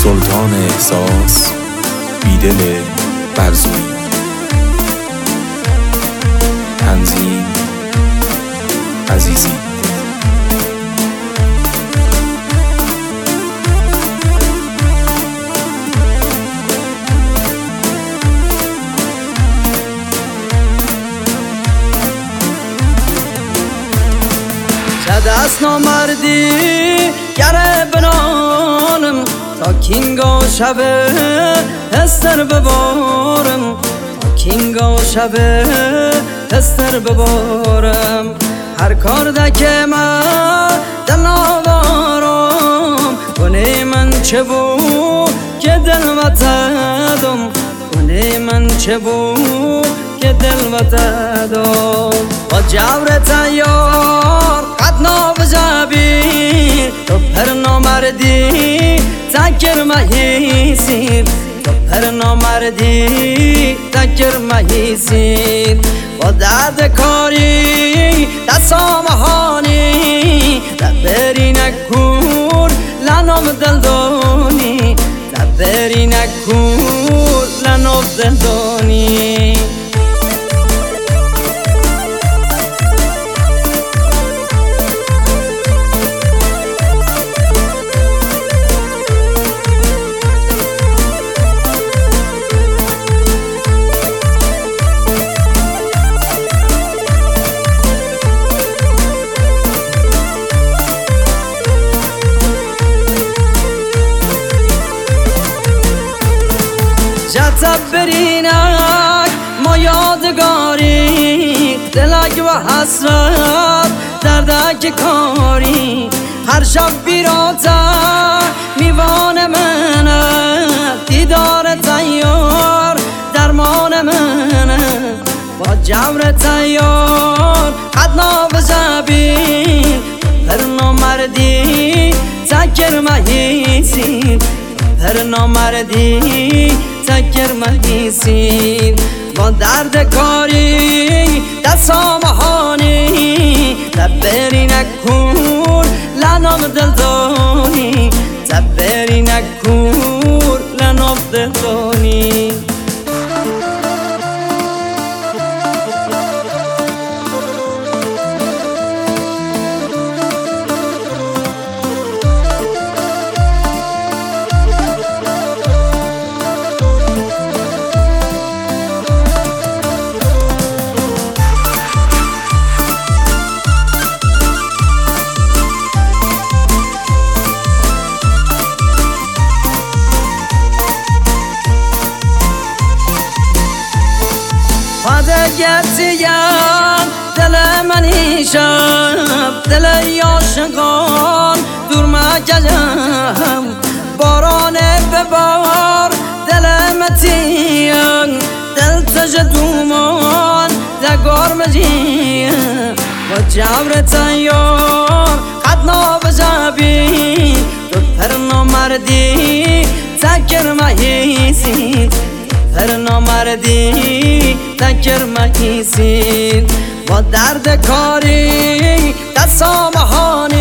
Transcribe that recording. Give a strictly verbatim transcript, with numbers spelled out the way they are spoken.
سلطان احساس بیدل برزویی. تنظیم عزیزی. چه دست نامردی گره بنانم تا کینگا شبه هستر ببارم، تا کینگا شبه هستر ببارم. هر کار دکه من دل آوارم کنه من چه بود که دل وطدم، کنه من چه بود که دل وطدم. با جور تیار قد ناو جبیر تو پر نامردی تکر مهیسیر، تو پر نامردی تکر مهیسیر. با درد کاری دستام هانی دبری نکور لنام دلدانی، دبری نکور لنام دلدانی. جت برینک ما یادگاری دلک و حسرت دردک کاری. هر شب بیراتر میوان منه دیدار تیار درمان منه. با جور تیار قد ناو جبیر پر نامردی تکر مهیسیر، پر نامردی تکر مهیسیر. با درد کاری دستام هانی دبری نکور لنام دلدانی، دبری نکور لنام دلدانی. گتیم دل منی شب دل عاشقان دور مکشم، باران ببار دل متیم دل تج دومان دگار مجیم. با جور تیار قد ناو جبیر تو پر نامردی تکر مهیسیر، پر نامردی تکر مهیسیر. با درد کاری دستام هانی